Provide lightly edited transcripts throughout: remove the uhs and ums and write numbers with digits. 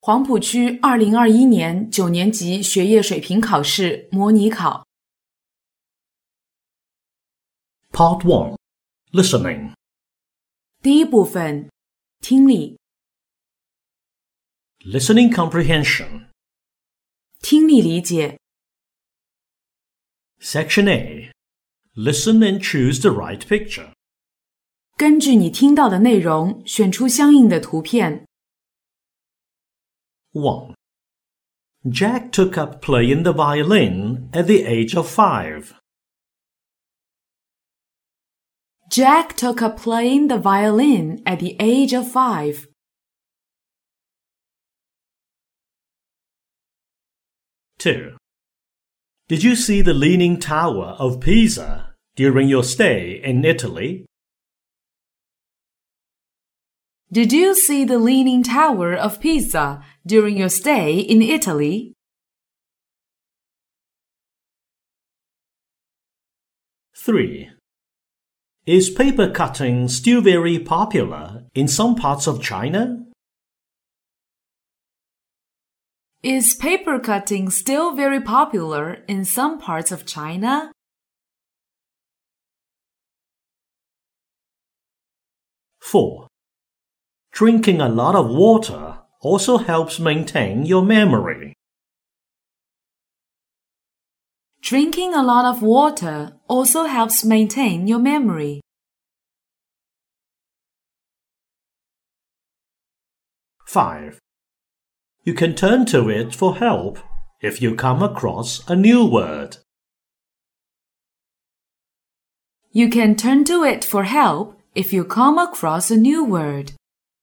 黄埔区2021年9年级学业水平考试模拟考。 Part 1. Listening. 第一部分，听力。 Listening comprehension. 听力理解。 Section A. Listen and choose the right picture. 根据你听到的内容，选出相应的图片。 1. Jack took up playing the violin at the age of 5. Jack took up playing the violin at the age of 5. 2. Did you see the Leaning Tower of Pisa during your stay in Italy? Did you see the Leaning Tower of Pisa during your stay in Italy? 3. Is paper cutting still very popular in some parts of China? Is paper cutting still very popular in some parts of China? 4. Drinking a lot of water also helps maintain your memory. Drinking a lot of water also helps maintain your memory. 5. You can turn to it for help if you come across a new word. You can turn to it for help if you come across a new word.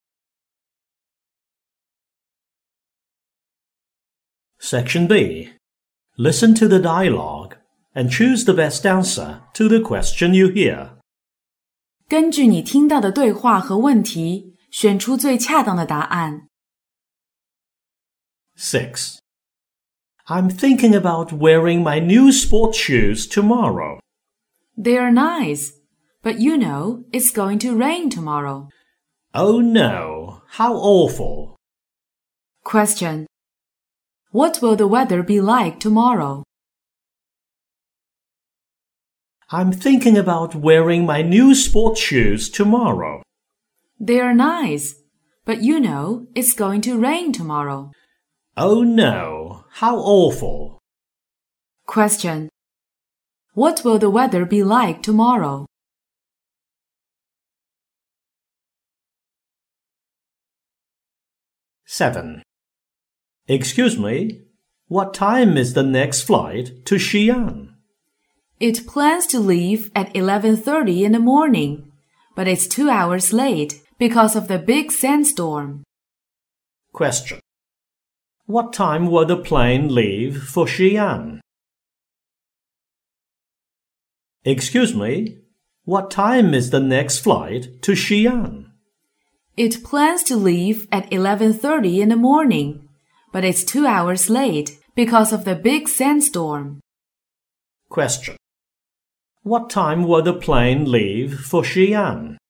Section B. Listen to the dialogue and choose the best answer to the question you hear. 根据你听到的对话和问题，选出最恰当的答案。 6. I'm thinking about wearing my new sports shoes tomorrow. They're nice, but you know it's going to rain tomorrow. Oh no, how awful. Question. What will the weather be like tomorrow? I'm thinking about wearing my new sports shoes tomorrow. They're nice, but you know it's going to rain tomorrow. Oh no, how awful. Question. What will the weather be like tomorrow? Seven. Excuse me, what time is the next flight to Xi'an? It plans to leave at 11:30 in the morning, but it's 2 hours late because of the big sandstorm. Question. What time will the plane leave for Xi'an? Excuse me, what time is the next flight to Xi'an? It plans to leave at 11:30 in the morning, but it's 2 hours late because of the big sandstorm. Question. What time will the plane leave for Xi'an?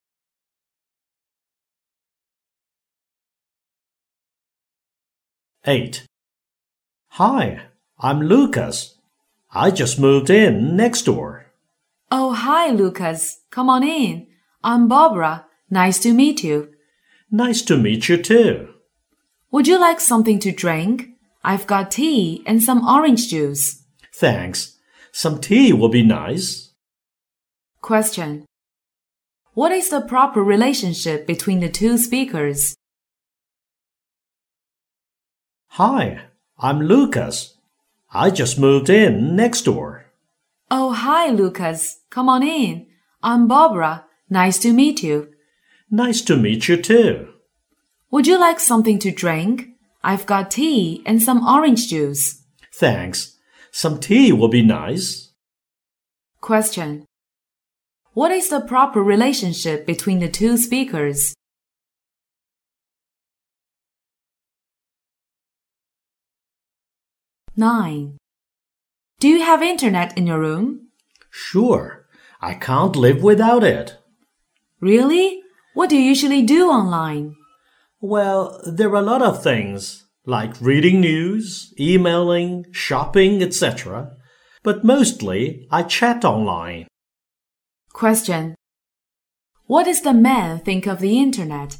Eight. Hi, I'm Lucas. I just moved in next door. Oh, hi, Lucas. Come on in. I'm Barbara. Nice to meet you. Nice to meet you too. Would you like something to drink? I've got tea and some orange juice. Thanks. Some tea will be nice. Question. What is the proper relationship between the two speakers? Hi, I'm Lucas. I just moved in next door. Oh, hi, Lucas. Come on in. I'm Barbara. Nice to meet you. Nice to meet you too. Would you like something to drink? I've got tea and some orange juice. Thanks. Some tea will be nice. Question. What is the proper relationship between the two speakers? Nine. Do you have internet in your room? Sure. I can't live without it. Really? What do you usually do online? Well, there are a lot of things, like reading news, emailing, shopping, etc. But mostly I chat online. Question. What does the man think of the internet?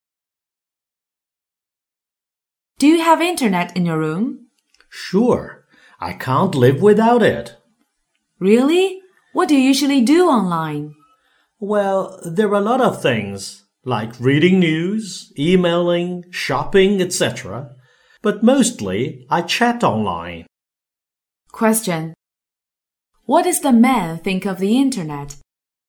Do you have internet in your room? Sure, I can't live without it. Really? What do you usually do online? Well, there are a lot of things, like reading news, emailing, shopping, etc. But mostly I chat online. Question. What does the man think of the internet?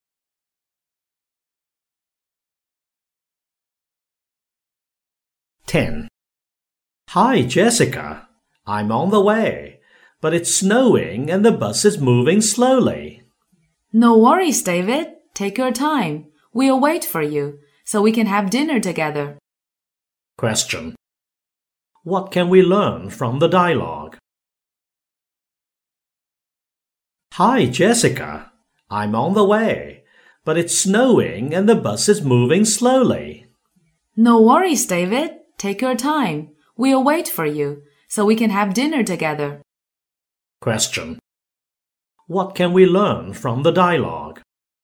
Ten. Hi, Jessica. I'm on the way, but it's snowing and the bus is moving slowly. No worries, David. Take your time. We'll wait for you, so we can have dinner together. Question. What can we learn from the dialogue? Hi, Jessica. I'm on the way, but it's snowing and the bus is moving slowly. No worries, David. Take your time. We'll wait for you, so we can have dinner together. Question. What can we learn from the dialogue?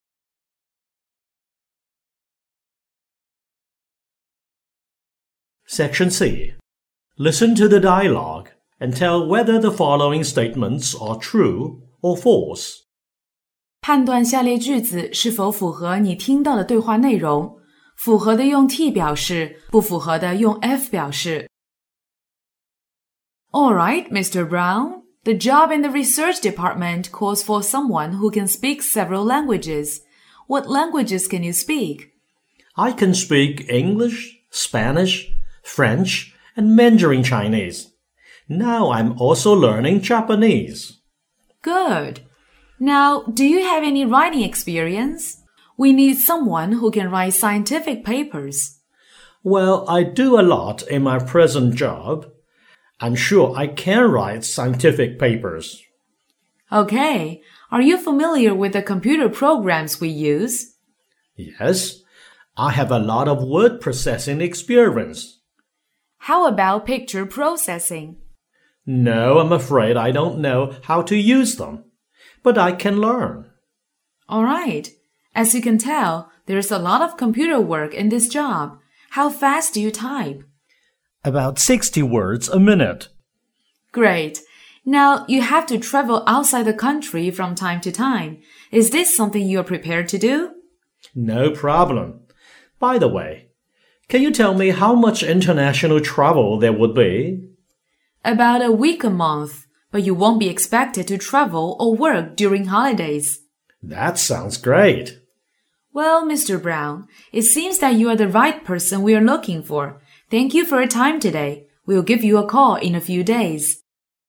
Section C. Listen to the dialogue and tell whether the following statements are true or false. 判断下列句子是否符合你听到的对话内容，符合的用 T 表示，不符合的用 F 表示。All right, Mr. Brown. The job in the research department calls for someone who can speak several languages. What languages can you speak? I can speak English, Spanish, French, and Mandarin Chinese. Now I'm also learning Japanese. Good. Now, do you have any writing experience? We need someone who can write scientific papers. Well, I do a lot in my present job. I'm sure I can write scientific papers. Okay. Are you familiar with the computer programs we use? Yes, I have a lot of word processing experience. How about picture processing? No, I'm afraid I don't know how to use them, but I can learn. All right. As you can tell, there's a lot of computer work in this job. How fast do you type? About 60 words a minute. Great. Now, you have to travel outside the country from time to time. Is this something you're prepared to do? No problem. By the way, can you tell me how much international travel there would be? About a week a month, but you won't be expected to travel or work during holidays. That sounds great. Well, Mr. Brown, it seems that you are the right person we are looking for. Thank you for your time today. We'll give you a call in a few days.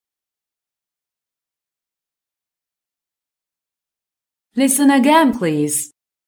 Listen again, please.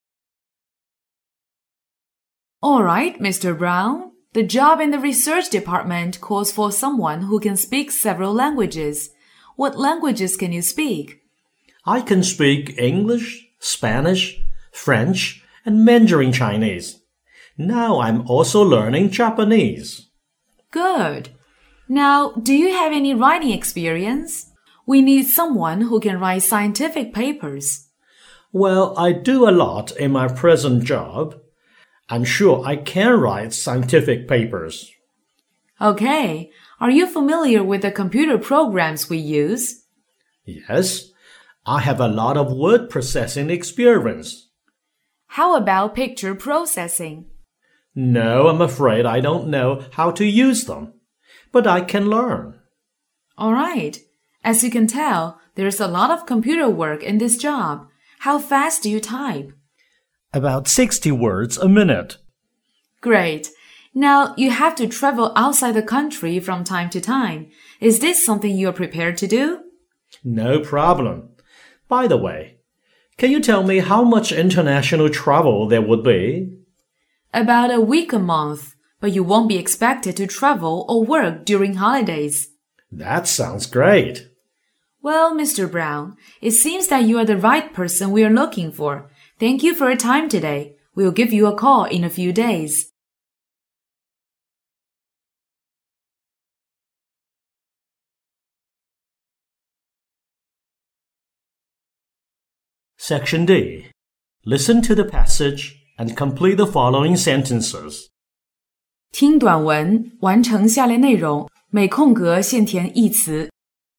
All right, Mr. Brown. The job in the research department calls for someone who can speak several languages. What languages can you speak? I can speak English, Spanish, French, and Mandarin Chinese. Now I'm also learning Japanese. Good. Now, do you have any writing experience? We need someone who can write scientific papers. Well, I do a lot in my present job. I'm sure I can write scientific papers. Okay. Are you familiar with the computer programs we use? Yes, I have a lot of word processing experience. How about picture processing? No, I'm afraid I don't know how to use them, but I can learn. All right. As you can tell, there's a lot of computer work in this job. How fast do you type? About 60 words a minute. Great. Now, you have to travel outside the country from time to time. Is this something you're prepared to do? No problem. By the way, can you tell me how much international travel there would be? About a week a month, but you won't be expected to travel or work during holidays. That sounds great. Well, Mr. Brown, it seems that you are the right person we are looking for. Thank you for your time today. We'll give you a call in a few days. Section D. Listen to the passage and complete the following sentences. 听短文，完成下列内容，每空格现填一词。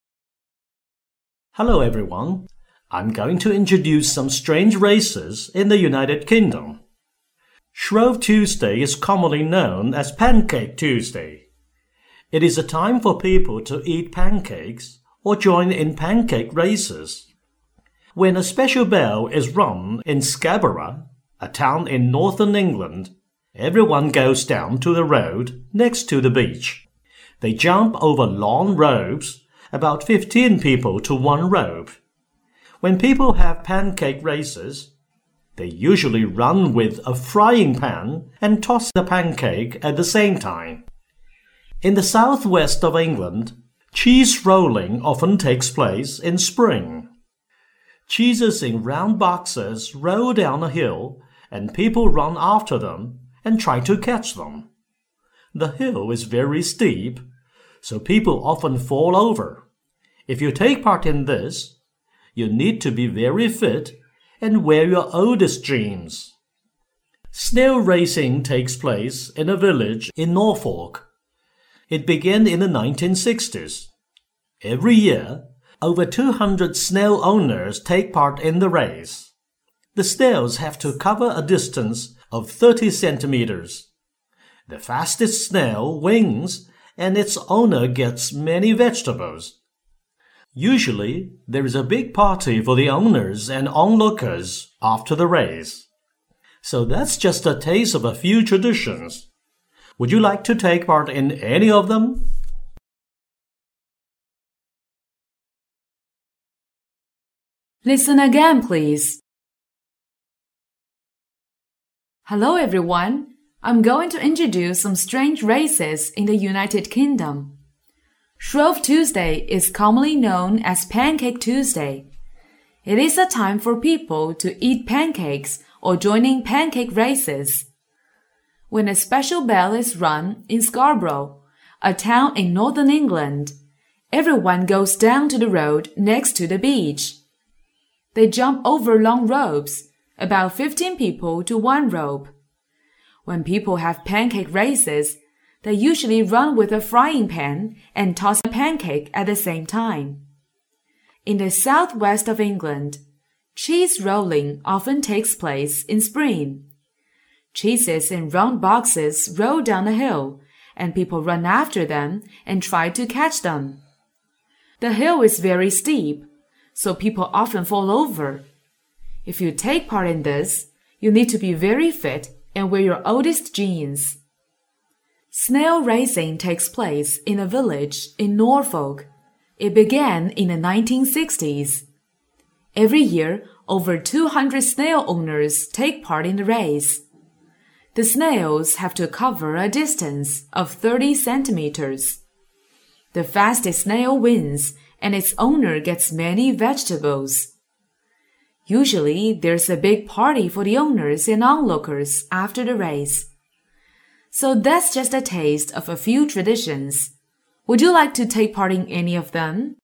Hello everyone. I'm going to introduce some strange races in the United Kingdom. Shrove Tuesday is commonly known as Pancake Tuesday. It is a time for people to eat pancakes or join in pancake races. When a special bell is rung in Scarborough, a town in northern England, everyone goes down to the road next to the beach. They jump over long ropes, about 15 people to one rope. When people have pancake races, they usually run with a frying pan and toss the pancake at the same time. In the southwest of England, cheese rolling often takes place in spring. Cheeses in round boxes roll down a hill, and people run after them and try to catch them. The hill is very steep, so people often fall over. If you take part in this, you need to be very fit and wear your oldest jeans. Snail racing takes place in a village in Norfolk. It began in the 1960s. Every year, over 200 snail owners take part in the race. The snails have to cover a distance of 30 centimeters. The fastest snail wins, and its owner gets many vegetables. Usually, there is a big party for the owners and onlookers after the race. So that's just a taste of a few traditions. Would you like to take part in any of them? Listen again, please. Hello, everyone. I'm going to introduce some strange races in the United Kingdom. Shrove Tuesday is commonly known as Pancake Tuesday. It is a time for people to eat pancakes or join in pancake races. When a special bell is rung in Scarborough, a town in northern England, everyone goes down to the road next to the beach. They jump over long ropes, about 15 people to one rope. When people have pancake races, they usually run with a frying pan and toss a pancake at the same time. In the southwest of England, cheese rolling often takes place in spring. Cheeses in round boxes roll down a hill, and people run after them and try to catch them. The hill is very steep, so people often fall over. If you take part in this, you need to be very fit and wear your oldest jeans. Snail racing takes place in a village in Norfolk. It began in the 1960s. Every year, over 200 snail owners take part in the race. The snails have to cover a distance of 30 centimeters. The fastest snail wins, and its owner gets many vegetables. Usually, there's a big party for the owners and onlookers after the race. So that's just a taste of a few traditions. Would you like to take part in any of them?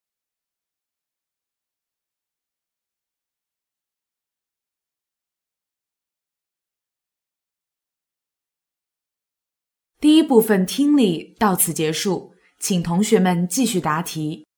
第一部分听力到此结束，请同学们继续答题。